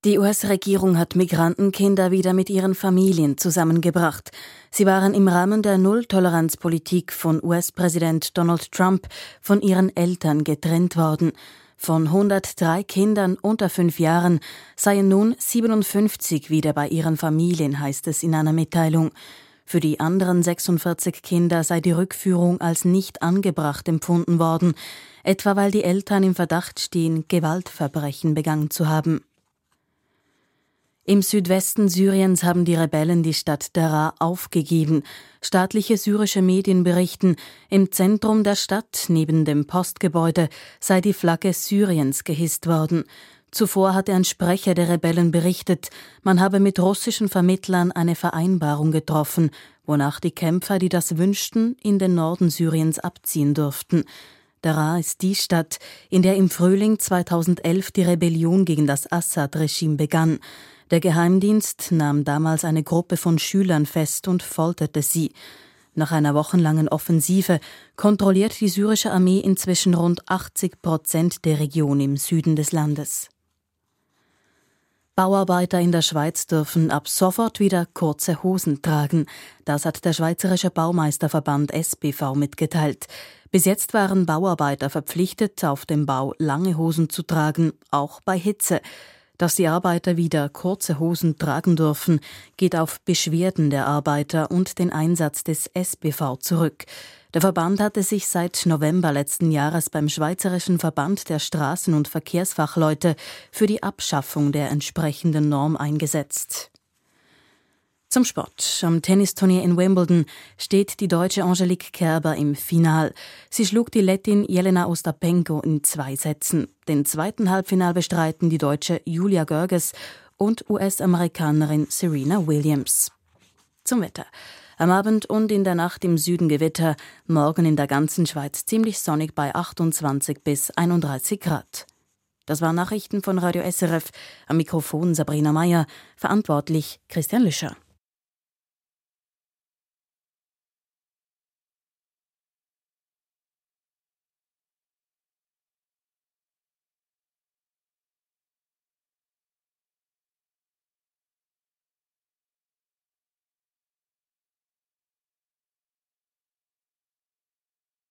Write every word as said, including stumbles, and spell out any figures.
Die U S-Regierung hat Migrantenkinder wieder mit ihren Familien zusammengebracht. Sie waren im Rahmen der Null-Toleranz-Politik von U S-Präsident Donald Trump von ihren Eltern getrennt worden. Von hundertdrei Kindern unter fünf Jahren seien nun siebenundfünfzig wieder bei ihren Familien, heißt es in einer Mitteilung. Für die anderen sechsundvierzig Kinder sei die Rückführung als nicht angebracht empfunden worden, etwa weil die Eltern im Verdacht stehen, Gewaltverbrechen begangen zu haben. Im Südwesten Syriens haben die Rebellen die Stadt Daraa aufgegeben. Staatliche syrische Medien berichten, im Zentrum der Stadt, neben dem Postgebäude, sei die Flagge Syriens gehisst worden. Zuvor hatte ein Sprecher der Rebellen berichtet, man habe mit russischen Vermittlern eine Vereinbarung getroffen, wonach die Kämpfer, die das wünschten, in den Norden Syriens abziehen dürften. Daraa ist die Stadt, in der im Frühling zweitausendelf die Rebellion gegen das Assad-Regime begann. Der Geheimdienst nahm damals eine Gruppe von Schülern fest und folterte sie. Nach einer wochenlangen Offensive kontrolliert die syrische Armee inzwischen rund achtzig Prozent der Region im Süden des Landes. Bauarbeiter in der Schweiz dürfen ab sofort wieder kurze Hosen tragen. Das hat der Schweizerische Baumeisterverband S B V mitgeteilt. Bis jetzt waren Bauarbeiter verpflichtet, auf dem Bau lange Hosen zu tragen, auch bei Hitze. Dass die Arbeiter wieder kurze Hosen tragen dürfen, geht auf Beschwerden der Arbeiter und den Einsatz des S B V zurück. Der Verband hatte sich seit November letzten Jahres beim Schweizerischen Verband der Straßen- und Verkehrsfachleute für die Abschaffung der entsprechenden Norm eingesetzt. Zum Sport. Am Tennisturnier in Wimbledon steht die Deutsche Angelique Kerber im Final. Sie schlug die Lettin Jelena Ostapenko in zwei Sätzen. Den zweiten Halbfinal bestreiten die Deutsche Julia Görges und U S-Amerikanerin Serena Williams. Zum Wetter. Am Abend und in der Nacht im Süden Gewitter, morgen in der ganzen Schweiz ziemlich sonnig bei achtundzwanzig bis einunddreißig Grad. Das waren Nachrichten von Radio S R F. Am Mikrofon Sabrina Meyer, verantwortlich Christian Lüscher.